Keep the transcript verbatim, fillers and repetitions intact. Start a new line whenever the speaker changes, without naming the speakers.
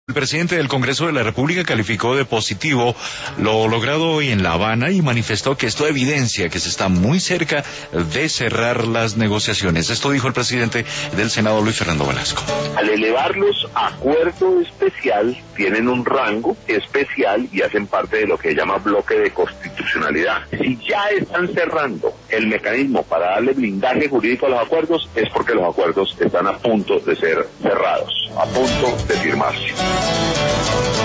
El presidente del Congreso de la República calificó de positivo lo logrado hoy en La Habana y manifestó que esto evidencia que se está muy cerca de cerrar las negociaciones. Esto dijo el presidente del Senado, Luis Fernando Velasco.
Al elevarlos a acuerdo especial, tienen un rango especial y hacen parte de lo que se llama bloque de constitucionalidad. Si ya están cerrando el mecanismo para darle blindaje jurídico a los acuerdos, es porque los acuerdos están a punto de ser cerrados, a punto de firmarse.